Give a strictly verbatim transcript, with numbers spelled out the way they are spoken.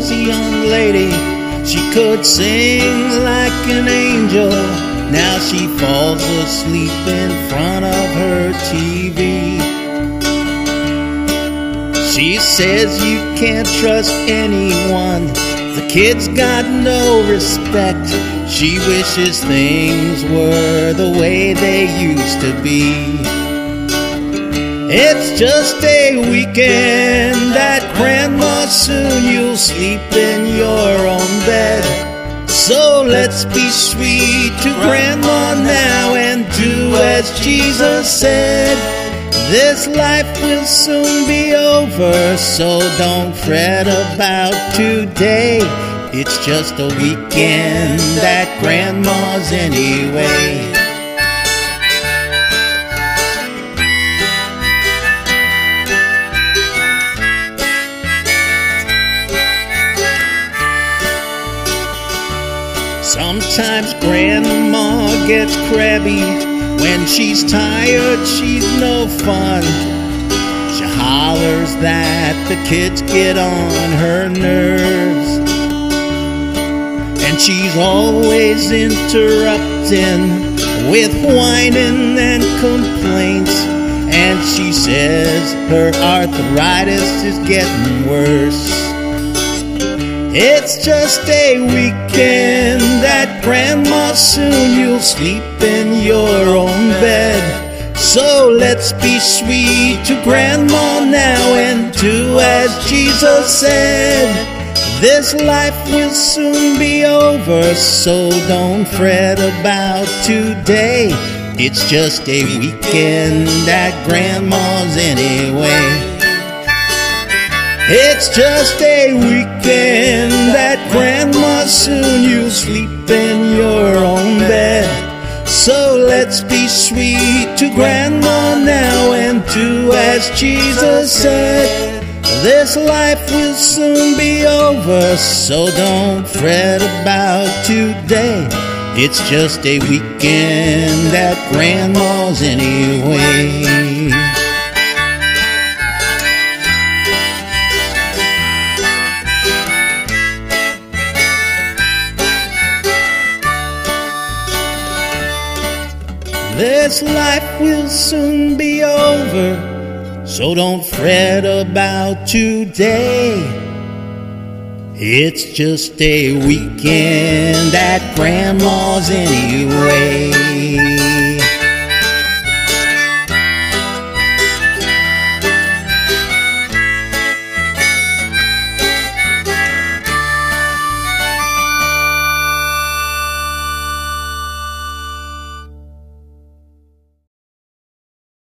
was a young lady. She could sing like an angel. Now she falls asleep in front of her T V. She says you can't trust anyone. The kids got no respect. She wishes things were the way they used to be. It's just a weekend at Grandma. Soon you'll sleep in your own bed. So let's be sweet to Grandma now and do as Jesus said. This life will soon be over, so don't fret about today. It's just a weekend at Grandma's anyway. Sometimes Grandma gets crabby. When she's tired, she's no fun. She hollers that the kids get on her nerves. And she's always interrupting with whining and complaints. And she says her arthritis is getting worse. It's just a weekend at Grandma. Soon you'll sleep in your own bed. So let's be sweet to Grandma now and do as Jesus said. This life will soon be over, so don't fret about today. It's just a weekend at Grandma's anyway. It's just a weekend at Grandma. Soon you'll sleep in your own bed. So let's be sweet to Grandma now and do as Jesus said. This life will soon be over, so don't fret about today. It's just a weekend at Grandma's anyway. This life will soon be over, so don't fret about today. It's just a weekend at Grandma's anyway.